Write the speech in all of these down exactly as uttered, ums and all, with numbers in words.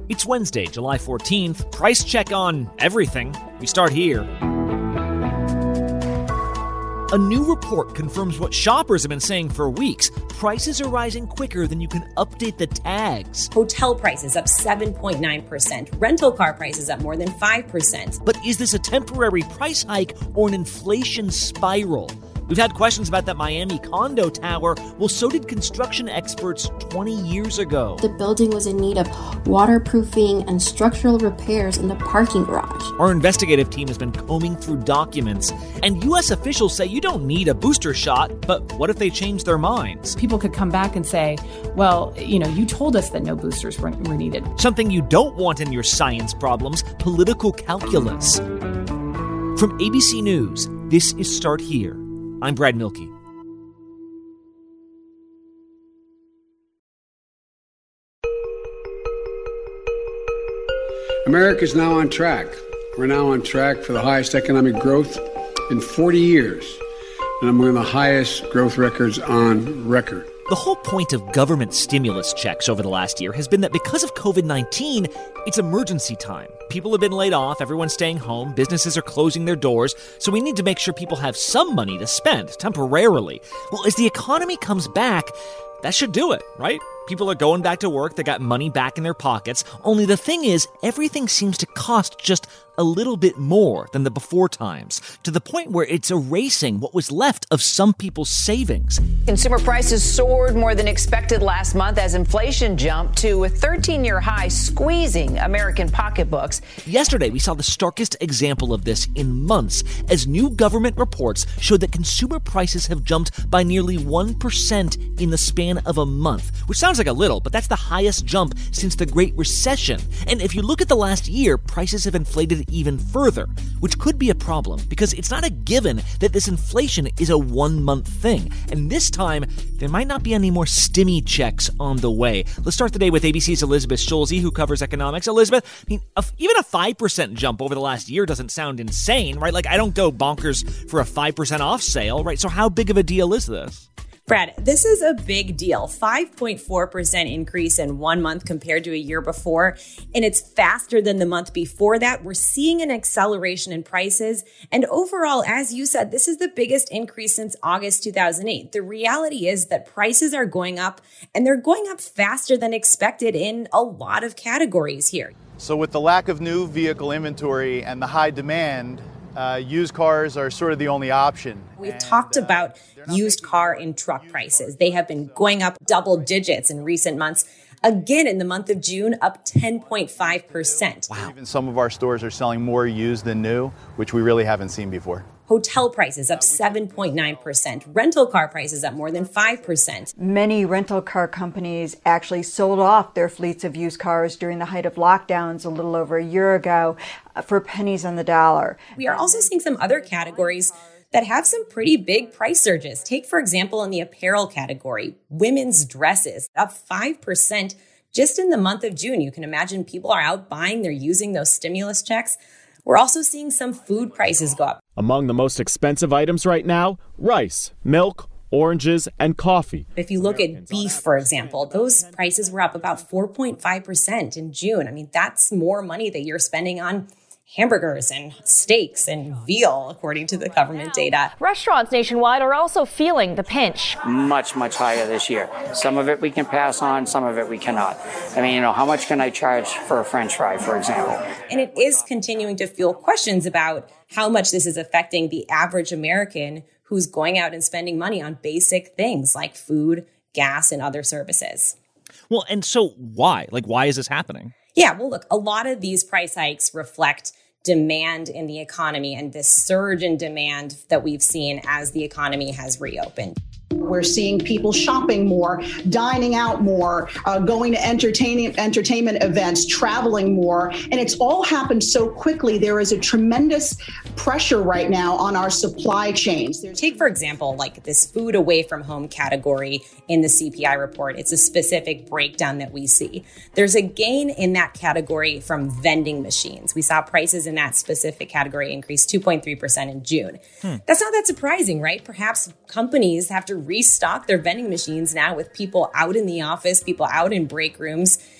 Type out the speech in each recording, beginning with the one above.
It's Wednesday, July fourteenth. Price check on everything. We start here. A new report confirms what shoppers have been saying for weeks. Prices are rising quicker than you can update the tags. Hotel prices up seven point nine percent. Rental car prices up more than five percent. But is this a temporary price hike or an inflation spiral? We've had questions about that Miami condo tower. Well, so did construction experts twenty years ago. The building was in need of waterproofing and structural repairs in the parking garage. Our investigative team has been combing through documents, and U S officials say you don't need a booster shot, but what if they change their minds? People could come back and say, well, you know, you told us that no boosters were, were needed. Something you don't want in your science problems, political calculus. From A B C News, this is Start Here. I'm Brad Milkey. America is now on track. We're now on track for the highest economic growth in forty years, and among the highest growth records on record. The whole point of government stimulus checks over the last year has been that because of covid nineteen, it's emergency time. People have been laid off, everyone's staying home, businesses are closing their doors, so we need to make sure people have some money to spend temporarily. Well, as the economy comes back, that should do it, right? People are going back to work, they got money back in their pockets. Only the thing is, everything seems to cost just a little bit more than the before times, to the point where it's erasing what was left of some people's savings. Consumer prices soared more than expected last month as inflation jumped to a thirteen-year high, squeezing American pocketbooks. Yesterday, we saw the starkest example of this in months, as new government reports showed that consumer prices have jumped by nearly one percent in the span of a month, which sounds like a little, but that's the highest jump since the Great Recession. And if you look at the last year, prices have inflated even further, which could be a problem because it's not a given that this inflation is a one-month thing. And this time, there might not be any more stimmy checks on the way. Let's start the day with A B C's Elizabeth Schulze, who covers economics. Elizabeth, I mean, a, even a five percent jump over the last year doesn't sound insane, right? Like, I don't go bonkers for a five percent off sale, right? So how big of a deal is this? Brad, this is a big deal. five point four percent increase in one month compared to a year before, and it's faster than the month before that. We're seeing an acceleration in prices, and overall, as you said, this is the biggest increase since August two thousand eight. The reality is that prices are going up, and they're going up faster than expected in a lot of categories here. So with the lack of new vehicle inventory and the high demand, Uh, used cars are sort of the only option. We've and, talked uh, about used car and truck prices. They have been going up double digits in recent months. Again, in the month of June, up ten point five percent. Wow. Even some of our stores are selling more used than new, which we really haven't seen before. Hotel prices up seven point nine percent. Rental car prices up more than five percent. Many rental car companies actually sold off their fleets of used cars during the height of lockdowns a little over a year ago for pennies on the dollar. We are also seeing some other categories that have some pretty big price surges. Take, for example, in the apparel category, women's dresses up five percent just in the month of June. You can imagine people are out buying, they're using those stimulus checks. We're also seeing some food prices go up. Among the most expensive items right now, rice, milk, oranges, and coffee. If you look at beef, for example, those prices were up about four point five percent in June. I mean, that's more money that you're spending on hamburgers and steaks and veal, according to the government data. Restaurants nationwide are also feeling the pinch. Much, much higher this year. Some of it we can pass on, some of it we cannot. I mean, you know, how much can I charge for a French fry, for example? And it is continuing to fuel questions about how much this is affecting the average American who's going out and spending money on basic things like food, gas, and other services. Well, and so why? Like, why is this happening? Yeah, well, look, a lot of these price hikes reflect demand in the economy and this surge in demand that we've seen as the economy has reopened. We're seeing people shopping more, dining out more, uh, going to entertaining entertainment events, traveling more. And it's all happened so quickly. There is a tremendous pressure right now on our supply chains. There's- Take, for example, like this food away from home category in the C P I report. It's a specific breakdown that we see. There's a gain in that category from vending machines. We saw prices in that specific category increase two point three percent in June. Hmm. That's not that surprising, right? Perhaps companies have to restock their vending machines now with people out in the office, people out in break rooms.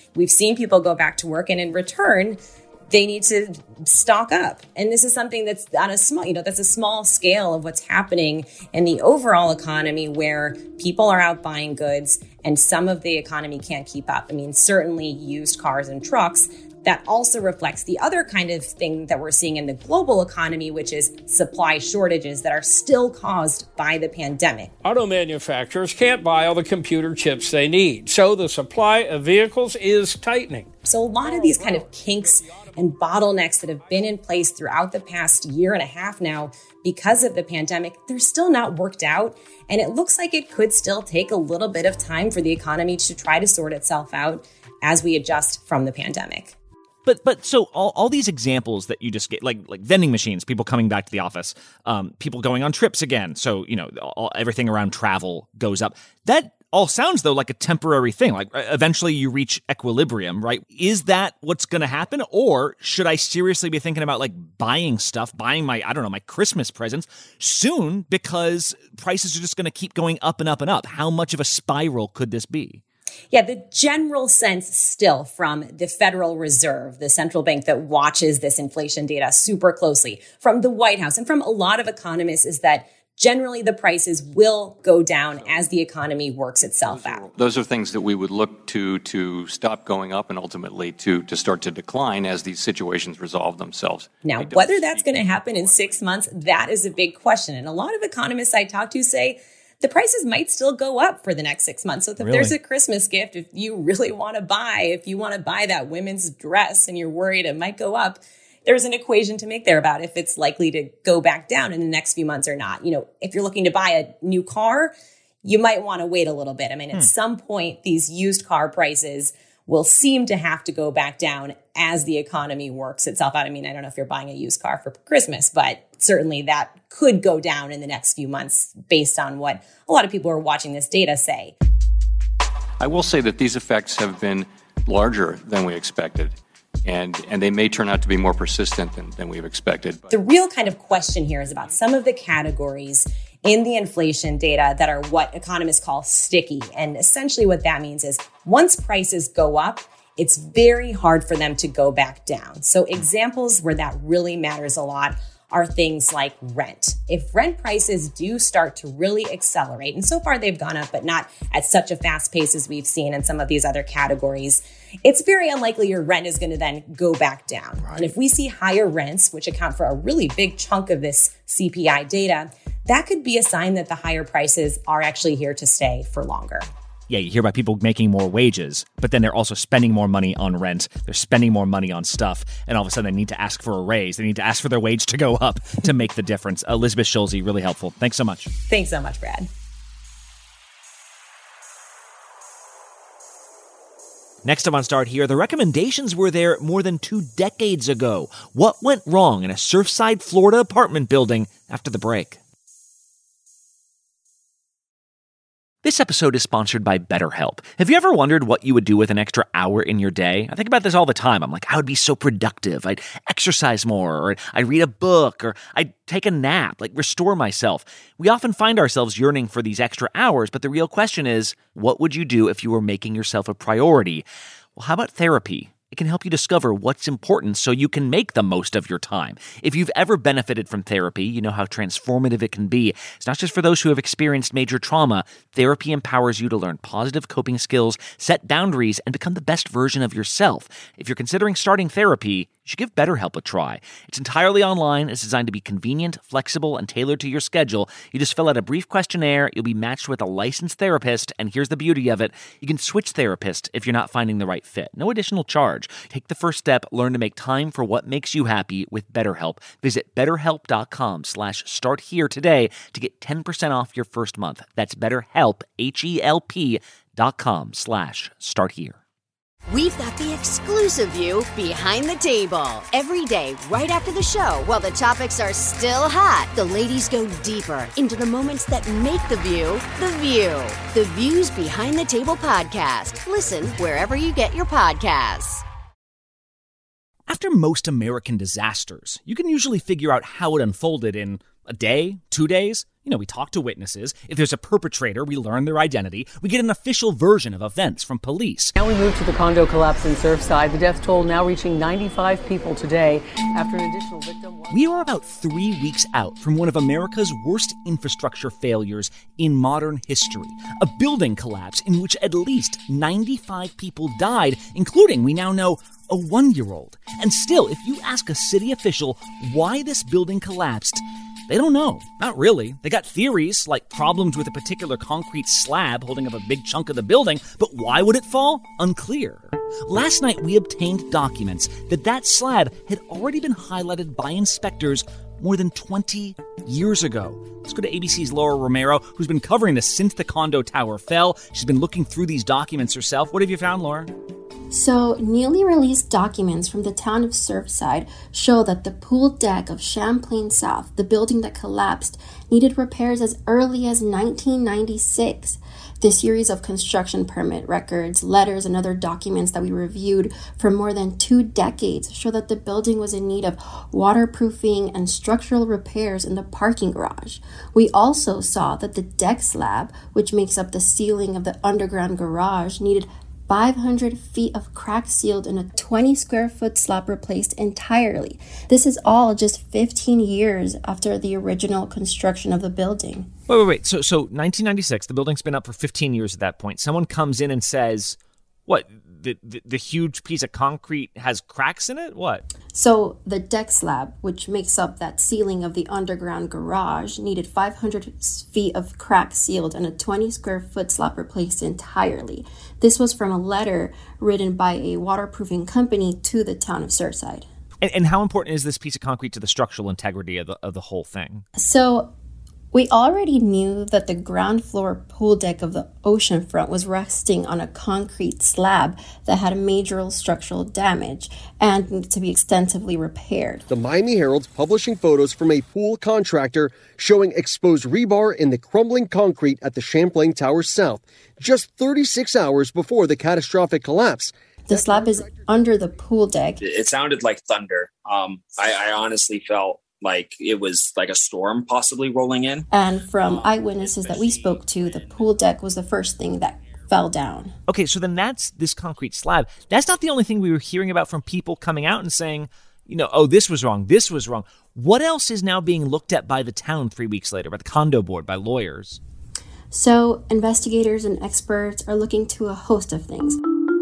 We've seen people go back to work, and in return, they need to stock up. And this is something that's on a small, you know, that's a small scale of what's happening in the overall economy, where people are out buying goods and some of the economy can't keep up. I mean, certainly used cars and trucks. That also reflects the other kind of thing that we're seeing in the global economy, which is supply shortages that are still caused by the pandemic. Auto manufacturers can't buy all the computer chips they need, so the supply of vehicles is tightening. So a lot of these kind of kinks and bottlenecks that have been in place throughout the past year and a half now because of the pandemic, they're still not worked out. And it looks like it could still take a little bit of time for the economy to try to sort itself out as we adjust from the pandemic. But but so all, all these examples that you just get, like like vending machines, people coming back to the office, um, people going on trips again. So, you know, all, everything around travel goes up. That all sounds, though, like a temporary thing. Like eventually you reach equilibrium, right? Is that what's going to happen? Or should I seriously be thinking about like buying stuff, buying my, I don't know, my Christmas presents soon, because prices are just going to keep going up and up and up? How much of a spiral could this be? Yeah, the general sense still from the Federal Reserve, the central bank that watches this inflation data super closely, from the White House and from a lot of economists, is that generally the prices will go down as the economy works itself out. Those are things that we would look to to stop going up and ultimately to, to start to decline as these situations resolve themselves. Now, whether that's going to happen in six months, that is a big question. And a lot of economists I talk to say the prices might still go up for the next six months. So if really? there's a Christmas gift, if you really want to buy, if you want to buy that women's dress and you're worried it might go up, there's an equation to make there about if it's likely to go back down in the next few months or not. You know, if you're looking to buy a new car, you might want to wait a little bit. I mean, hmm. at some point, these used car prices will seem to have to go back down as the economy works itself out. I mean, I don't know if you're buying a used car for Christmas, but certainly that could go down in the next few months based on what a lot of people who are watching this data say. I will say that these effects have been larger than we expected, and, and they may turn out to be more persistent than, than we've expected. The real kind of question here is about some of the categories in the inflation data that are what economists call sticky. And essentially what that means is once prices go up, it's very hard for them to go back down. So examples where that really matters a lot are things like rent. If rent prices do start to really accelerate, and so far they've gone up, but not at such a fast pace as we've seen in some of these other categories, it's very unlikely your rent is going to then go back down. Right. And if we see higher rents, which account for a really big chunk of this C P I data, that could be a sign that the higher prices are actually here to stay for longer. Yeah, you hear about people making more wages, but then they're also spending more money on rent. They're spending more money on stuff, and all of a sudden they need to ask for a raise. They need to ask for their wage to go up to make the difference. Elizabeth Schulze, really helpful. Thanks so much. Thanks so much, Brad. Next up on Start Here, the recommendations were there more than two decades ago. What went wrong in a Surfside, Florida apartment building after the break? This episode is sponsored by BetterHelp. Have you ever wondered what you would do with an extra hour in your day? I think about this all the time. I'm like, I would be so productive. I'd exercise more, or I'd read a book, or I'd take a nap, like restore myself. We often find ourselves yearning for these extra hours, but the real question is, what would you do if you were making yourself a priority? Well, how about therapy? It can help you discover what's important so you can make the most of your time. If you've ever benefited from therapy, you know how transformative it can be. It's not just for those who have experienced major trauma. Therapy empowers you to learn positive coping skills, set boundaries, and become the best version of yourself. If you're considering starting therapy, you should give BetterHelp a try. It's entirely online. It's designed to be convenient, flexible, and tailored to your schedule. You just fill out a brief questionnaire. You'll be matched with a licensed therapist. And here's the beauty of it. You can switch therapists if you're not finding the right fit. No additional charge. Take the first step. Learn to make time for what makes you happy with BetterHelp. Visit betterhelp.com slash start here today to get ten percent off your first month. That's BetterHelp, H-E-L-P dot com slash start here. We've got the exclusive view behind the table. Every day, right after the show, while the topics are still hot, the ladies go deeper into the moments that make the view the view. The Views Behind the Table podcast. Listen wherever you get your podcasts. After most American disasters, you can usually figure out how it unfolded in a day, two days, You know, we talk to witnesses. If there's a perpetrator, we learn their identity. We get an official version of events from police. Now we move to the condo collapse in Surfside. The death toll now reaching ninety-five people today after an additional victim. We are about three weeks out from one of America's worst infrastructure failures in modern history. A building collapse in which at least ninety-five people died, including, we now know, a one-year-old. And still, if you ask a city official why this building collapsed, they don't know. Not really. They got theories, like problems with a particular concrete slab holding up a big chunk of the building, but why would it fall? Unclear. Last night, we obtained documents that that slab had already been highlighted by inspectors more than twenty years ago. Let's go to A B C's Laura Romero, who's been covering this since the condo tower fell. She's been looking through these documents herself. What have you found, Laura? So, newly released documents from the town of Surfside show that the pool deck of Champlain South, the building that collapsed, needed repairs as early as nineteen ninety-six. The series of construction permit records, letters, and other documents that we reviewed for more than two decades show that the building was in need of waterproofing and structural repairs in the parking garage. We also saw that the deck slab, which makes up the ceiling of the underground garage, needed five hundred feet of crack sealed and a twenty square foot slab replaced entirely. This is all just fifteen years after the original construction of the building. Wait, wait, wait. So, so nineteen ninety-six, the building's been up for fifteen years at that point. Someone comes in and says, what, the, the, the huge piece of concrete has cracks in it? What? So the deck slab, which makes up that ceiling of the underground garage, needed five hundred feet of crack sealed and a twenty square foot slab replaced entirely. This was from a letter written by a waterproofing company to the town of Surfside. And, and how important is this piece of concrete to the structural integrity of the, of the whole thing? So we already knew that the ground floor pool deck of the oceanfront was resting on a concrete slab that had major structural damage and needed to be extensively repaired. The Miami Herald's publishing photos from a pool contractor showing exposed rebar in the crumbling concrete at the Champlain Tower South, just thirty-six hours before the catastrophic collapse. The slab is under the pool deck. It sounded like thunder. Um, I, I honestly felt like it was like a storm possibly rolling in. And from eyewitnesses that we spoke to, the pool deck was the first thing that fell down. Okay, so then that's this concrete slab. That's not the only thing we were hearing about from people coming out and saying, you know, oh, this was wrong, this was wrong. What else is now being looked at by the town three weeks later, by the condo board, by lawyers? So investigators and experts are looking to a host of things.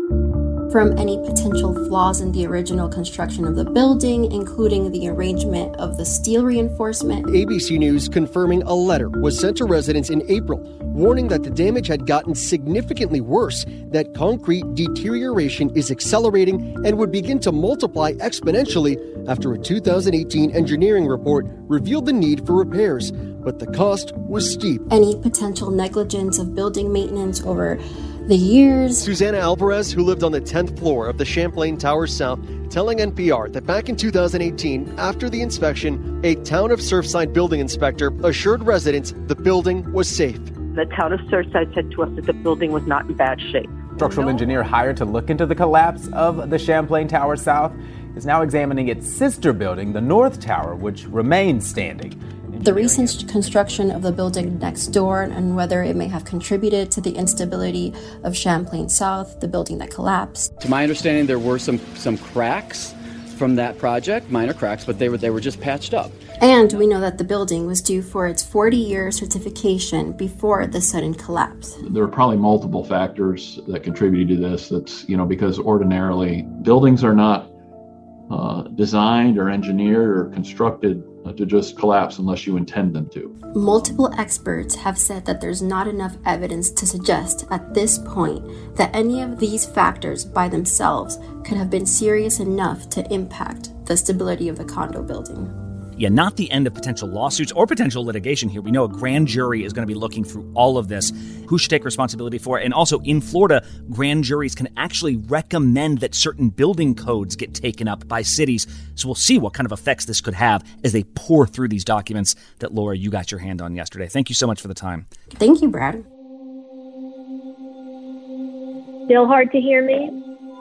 From any potential flaws in the original construction of the building, including the arrangement of the steel reinforcement. A B C News confirming a letter was sent to residents in April, warning that the damage had gotten significantly worse, that concrete deterioration is accelerating and would begin to multiply exponentially after a two thousand eighteen engineering report revealed the need for repairs. But the cost was steep. Any potential negligence of building maintenance over the years. Susanna Alvarez, who lived on the tenth floor of the Champlain Tower South, telling N P R that back in two thousand eighteen, after the inspection, a town of Surfside building inspector assured residents the building was safe. The town of Surfside said to us that the building was not in bad shape. Structural engineer hired to look into the collapse of the Champlain Tower South is now examining its sister building, the North Tower, which remains standing. The recent construction of the building next door and whether it may have contributed to the instability of Champlain South, the building that collapsed. To my understanding, there were some some cracks from that project, minor cracks, but they were they were just patched up. And we know that the building was due for its forty-year certification before the sudden collapse. There are probably multiple factors that contributed to this. That's, you know, because ordinarily buildings are not uh, designed or engineered or constructed to just collapse unless you intend them to. Multiple experts have said that there's not enough evidence to suggest at this point that any of these factors by themselves could have been serious enough to impact the stability of the condo building. Yeah, not the end of potential lawsuits or potential litigation here. We know a grand jury is going to be looking through all of this. Who should take responsibility for it? And also in Florida, grand juries can actually recommend that certain building codes get taken up by cities. So we'll see what kind of effects this could have as they pour through these documents that, Laura, you got your hand on yesterday. Thank you so much for the time. Thank you, Brad. Still hard to hear me?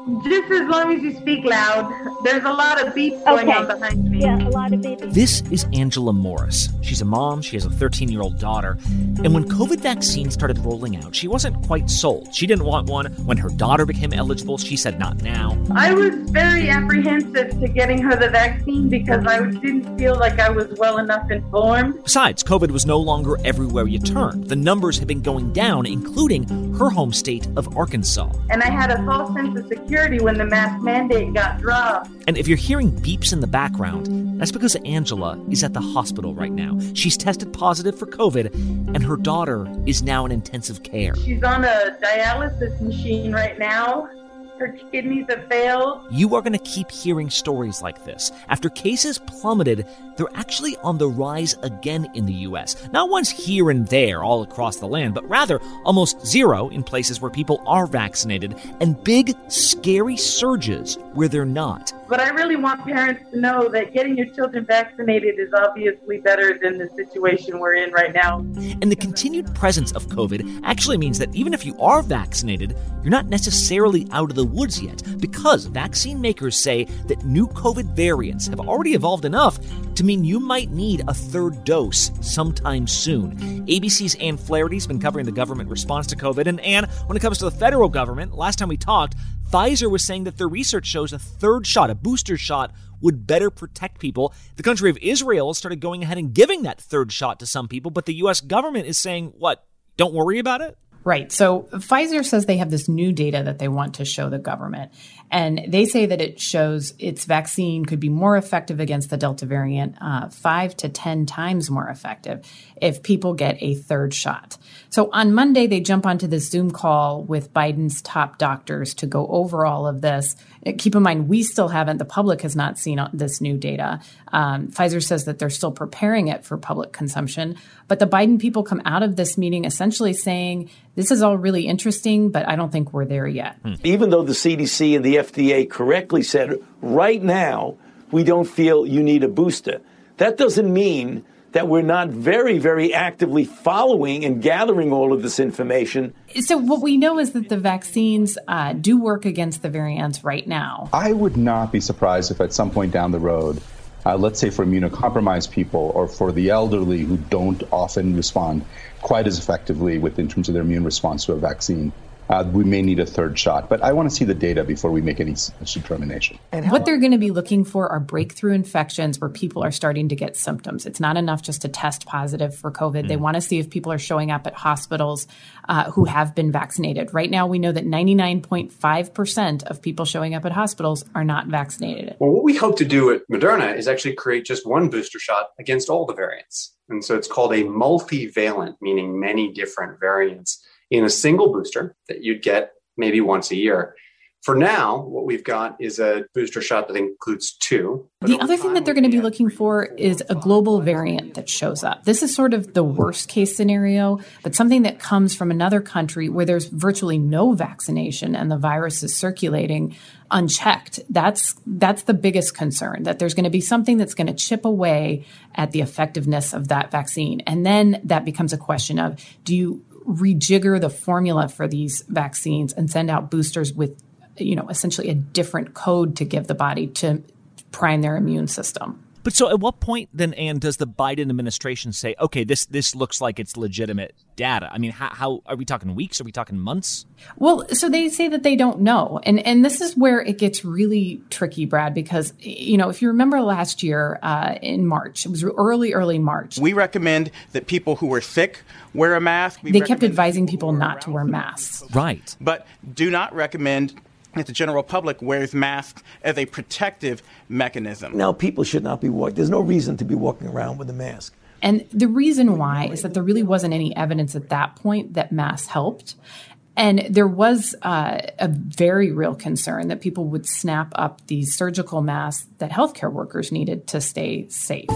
Just as long as you speak loud. There's a lot of beeps going Okay. on behind me. Yeah, a lot of beeps. This is Angela Morris. She's a mom, she has a thirteen-year-old daughter, and when COVID vaccines started rolling out, she wasn't quite sold. She didn't want one. When her daughter became eligible, she said not now. I was very apprehensive to getting her the vaccine because I didn't feel like I was well enough informed. Besides, COVID was no longer everywhere you turned. The numbers had been going down, including her home state of Arkansas. And I had a false sense of security when the mask mandate got dropped. And if you're hearing beeps in the background, that's because Angela is at the hospital right now. She's tested positive for COVID, and her daughter is now in intensive care. She's on a dialysis machine right now. Her kidneys have failed. You are going to keep hearing stories like this. After cases plummeted, they're actually on the rise again in the U S. Not once here and there all across the land, but rather almost zero in places where people are vaccinated, and big, scary surges where they're not. But I really want parents to know that getting your children vaccinated is obviously better than the situation we're in right now. And the continued presence of COVID actually means that even if you are vaccinated, you're not necessarily out of the woods yet, because vaccine makers say that new COVID variants have already evolved enough to mean you might need a third dose sometime soon. A B C's Ann Flaherty's been covering the government response to COVID, and Ann, when it comes to the federal government, last time we talked, Pfizer was saying that their research shows a third shot, a booster shot, would better protect people. The country of Israel started going ahead and giving that third shot to some people, but the U S government is saying, what, don't worry about it? Right. So Pfizer says they have this new data that they want to show the government. And they say that it shows its vaccine could be more effective against the Delta variant, uh, five to ten times more effective if people get a third shot. So on Monday, they jump onto this Zoom call with Biden's top doctors to go over all of this. Keep in mind, we still haven't, the public has not seen this new data. Um, Pfizer says that they're still preparing it for public consumption. But the Biden people come out of this meeting essentially saying, this is all really interesting, but I don't think we're there yet. Even though the C D C and the F D A correctly said, right now, we don't feel you need a booster, that doesn't mean that we're not very, very actively following and gathering all of this information. So what we know is that the vaccines uh, do work against the variants right now. I would not be surprised if at some point down the road, uh, let's say for immunocompromised people or for the elderly who don't often respond quite as effectively with in terms of their immune response to a vaccine, Uh, we may need a third shot, but I want to see the data before we make any such determination. And what they're going to be looking for are breakthrough infections where people are starting to get symptoms. It's not enough just to test positive for COVID. Mm. They want to see if people are showing up at hospitals uh, who have been vaccinated. Right now, we know that ninety-nine point five percent of people showing up at hospitals are not vaccinated. Well, what we hope to do at Moderna is actually create just one booster shot against all the variants. And so it's called a multivalent, meaning many different variants, in a single booster that you'd get maybe once a year. For now, what we've got is a booster shot that includes two. The other thing that they're going to be looking for is a global variant that shows up. This is sort of the worst case scenario, but something that comes from another country where there's virtually no vaccination and the virus is circulating unchecked. That's that's the biggest concern, that there's going to be something that's going to chip away at the effectiveness of that vaccine. And then that becomes a question of, do you rejigger the formula for these vaccines and send out boosters with, you know, essentially a different code to give the body to prime their immune system? But so at what point then, Ann, does the Biden administration say, okay, this this looks like it's legitimate data? I mean, how, how are we talking weeks? Are we talking months? Well, so they say that they don't know. And and this is where it gets really tricky, Brad, because, you know, if you remember last year uh, in March, it was early, early March. We recommend that people who are sick wear a mask. We they kept advising people not to wear masks. Right. But do not recommend that the general public wears masks as a protective mechanism. Now, people should not be walking. There's no reason to be walking around with a mask. And the reason why is that there really wasn't any evidence at that point that masks helped. And there was uh, a very real concern that people would snap up these surgical masks that healthcare workers needed to stay safe.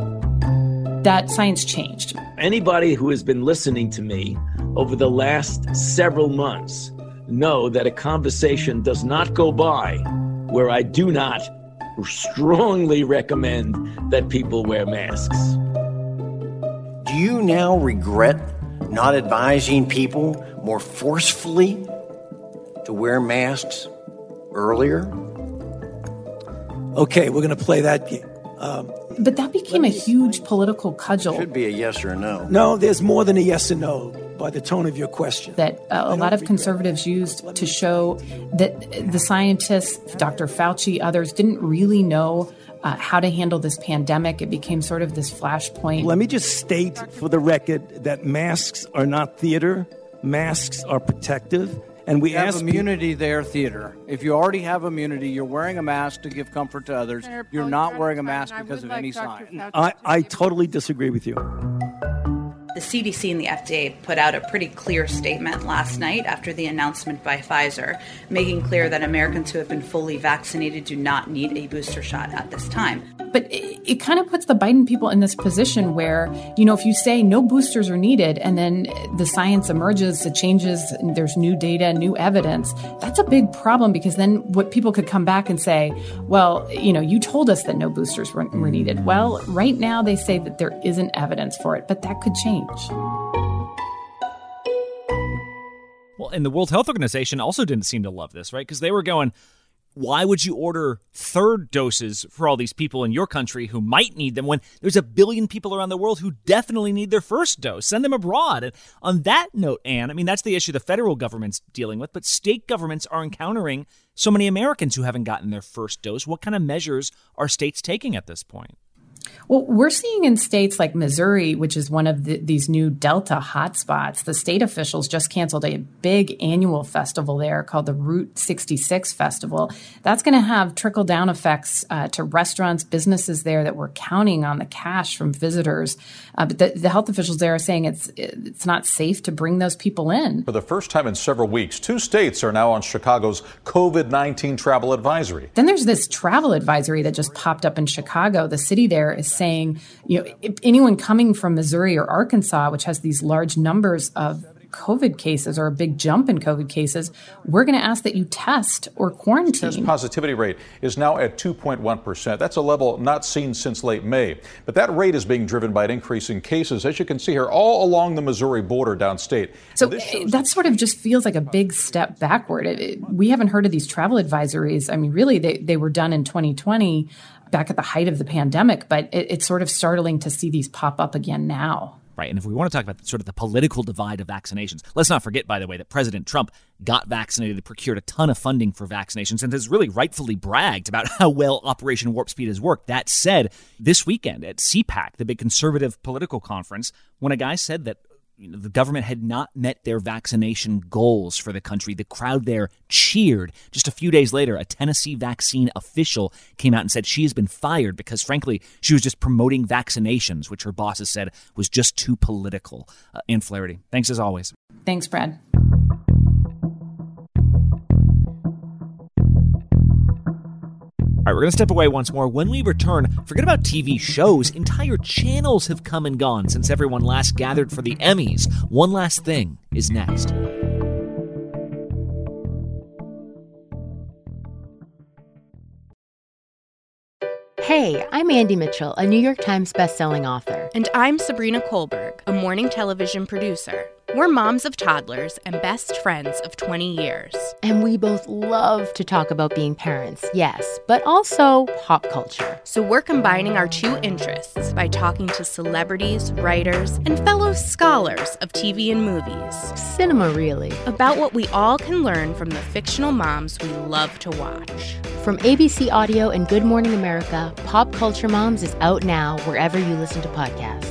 That science changed. Anybody who has been listening to me over the last several months know that a conversation does not go by where I do not strongly recommend that people wear masks. Do you now regret not advising people more forcefully to wear masks? earlier? Okay, we're going to play that game. Um, but that became a huge political cudgel. It should be a yes or a no. No, there's more than a yes or no by the tone of your question. That uh, a lot of conservatives used to show that the scientists, Doctor Fauci, others, didn't really know uh, how to handle this pandemic. It became sort of this flashpoint. Let me just state for the record that masks are not theater. Masks are protective. And we you have ask immunity people- there, theater. If you already have immunity, you're wearing a mask to give comfort to others. You're not wearing a mask because of any sign. I, I totally disagree with you. The C D C and the F D A put out a pretty clear statement last night after the announcement by Pfizer, making clear that Americans who have been fully vaccinated do not need a booster shot at this time. But it, it kind of puts the Biden people in this position where, you know, if you say no boosters are needed and then the science emerges, it changes, and there's new data, new evidence, that's a big problem, because then what people could come back and say, well, you know, you told us that no boosters were, were needed. Well, right now they say that there isn't evidence for it, but that could change. Well, and the World Health Organization also didn't seem to love this, right? Because they were going, why would you order third doses for all these people in your country who might need them when there's a billion people around the world who definitely need their first dose? Send them abroad. And on that note, Anne, I mean, that's the issue the federal government's dealing with, but state governments are encountering so many Americans who haven't gotten their first dose. What kind of measures are states taking at this point? Well, we're seeing in states like Missouri, which is one of the, these new Delta hotspots, the state officials just canceled a big annual festival there called the Route sixty-six Festival. That's going to have trickle-down effects uh, to restaurants, businesses there that were counting on the cash from visitors. Uh, but the, the health officials there are saying it's it's not safe to bring those people in. For the first time in several weeks, two states are now on Chicago's COVID nineteen travel advisory. Then there's this travel advisory that just popped up in Chicago. The city there is saying, you know, if anyone coming from Missouri or Arkansas, which has these large numbers of COVID cases or a big jump in COVID cases, we're going to ask that you test or quarantine. Test positivity rate is now at two point one percent. That's a level not seen since late May. But that rate is being driven by an increase in cases, as you can see here, all along the Missouri border downstate. So that sort of just feels like a big step backward. It, it, we haven't heard of these travel advisories. I mean, really, they, they were done in twenty twenty, back at the height of the pandemic, but it, it's sort of startling to see these pop up again now. Right. And if we want to talk about sort of the political divide of vaccinations, let's not forget, by the way, that President Trump got vaccinated, procured a ton of funding for vaccinations, and has really rightfully bragged about how well Operation Warp Speed has worked. That said, this weekend at C PAC, the big conservative political conference, when a guy said that you know, the government had not met their vaccination goals for the country, the crowd there cheered. Just a few days later, a Tennessee vaccine official came out and said she has been fired because, frankly, she was just promoting vaccinations, which her bosses said was just too political. Uh, Ann Flaherty, thanks as always. Thanks, Brad. All right, we're going to step away once more. When we return, forget about T V shows. Entire channels have come and gone since everyone last gathered for the Emmys. One Last Thing is next. Hey, I'm Andy Mitchell, a New York Times bestselling author. And I'm Sabrina Kohlberg, a morning television producer. We're moms of toddlers and best friends of twenty years. And we both love to talk about being parents, yes, but also pop culture. So we're combining our two interests by talking to celebrities, writers, and fellow scholars of T V and movies. Cinema, really. About what we all can learn from the fictional moms we love to watch. From A B C Audio and Good Morning America, Pop Culture Moms is out now wherever you listen to podcasts.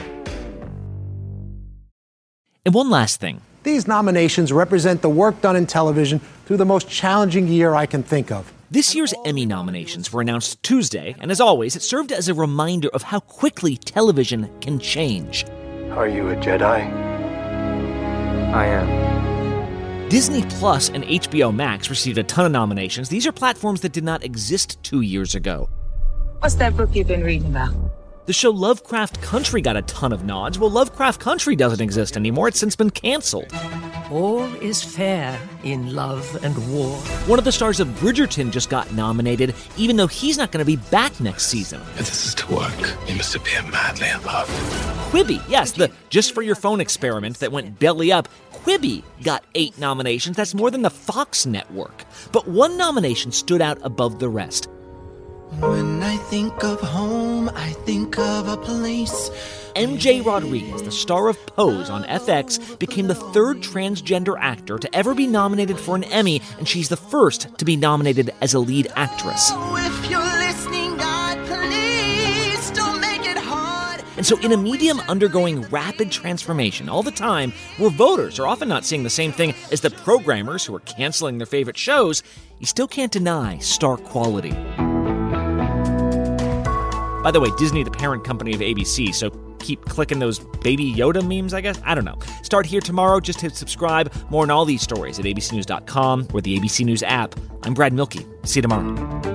And one last thing. These nominations represent the work done in television through the most challenging year I can think of. This year's Emmy nominations were announced Tuesday, and as always, it served as a reminder of how quickly television can change. Are you a Jedi? I am. Disney Plus and H B O Max received a ton of nominations. These are platforms that did not exist two years ago. What's that book you've been reading about? The show Lovecraft Country got a ton of nods. Well, Lovecraft Country doesn't exist anymore. It's since been canceled. All is fair in love and war. One of the stars of Bridgerton just got nominated, even though he's not going to be back next season. If this is to work, you must appear madly in love. Quibi, yes, the just for your phone experiment that went belly up, Quibi got eight nominations. That's more than the Fox network. But one nomination stood out above the rest. When I think of home, I think of a place. M J Rodriguez, the star of Pose on F X, became the third transgender actor to ever be nominated for an Emmy, and she's the first to be nominated as a lead actress. If you're listening, God, please don't make it hard. And so in a medium undergoing rapid transformation all the time, where voters are often not seeing the same thing as the programmers who are canceling their favorite shows, you still can't deny star quality. By the way, Disney, the parent company of A B C, so keep clicking those Baby Yoda memes, I guess? I don't know. Start here tomorrow. Just hit subscribe. More on all these stories at a b c news dot com or the A B C News app. I'm Brad Milkey. See you tomorrow.